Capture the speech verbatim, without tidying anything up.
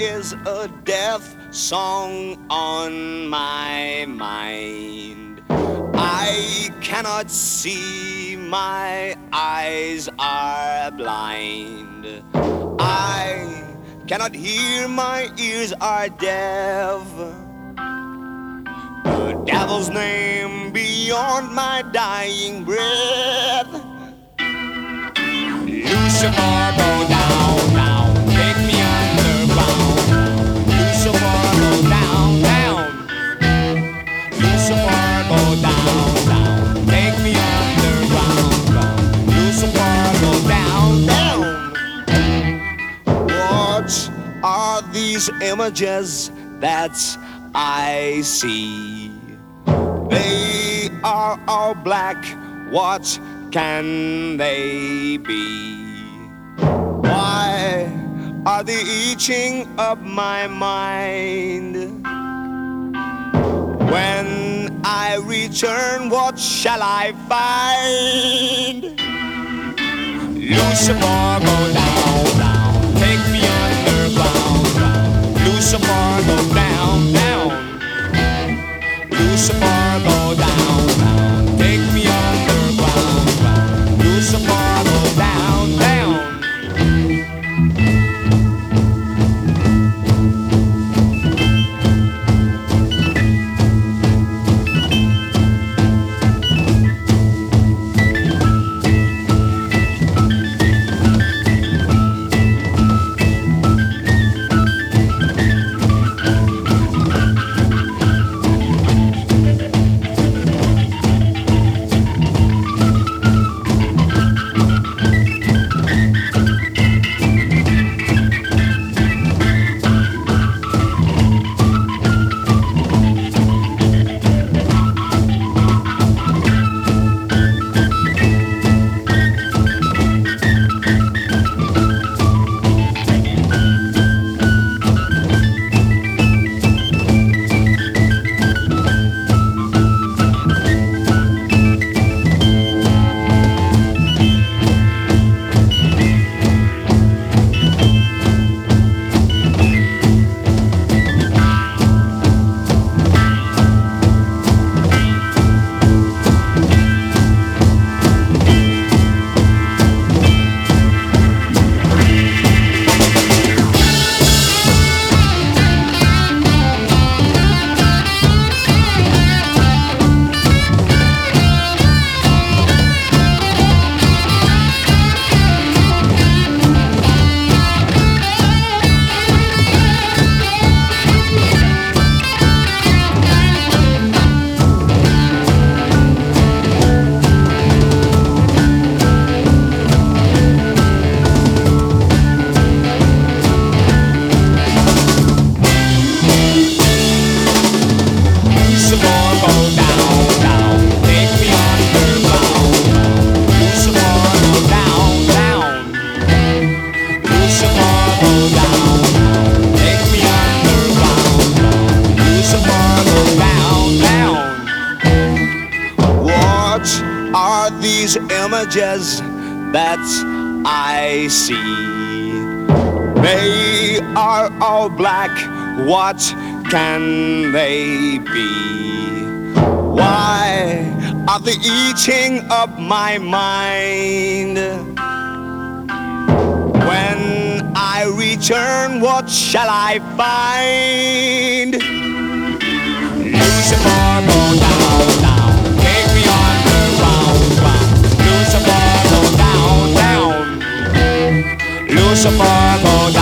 is a death song on my mind. I cannot see, my eyes are blind. I cannot hear, my ears are deaf. The devil's name beyond my dying breath. Lucifer, go down, down, take me underground. Lucifer, go down, down. Lucifer, go down, down, take me underground. Lucifer, go down, down. What are these images that I see? They are all black. What can they be? Why are they eating up my mind? When I return, what shall I find? Lucifer, go down, down, take me underground. Lucifer, go down, down. Lucifer, go down, down, take me underground. Lucifer, go down, down. These images that I see, they are all black. What can they be? Why are they eating up my mind? When I return, what shall I find? Lucifer, go down, down, take me underground. Lucifer, go down, down. Lucifer, go down.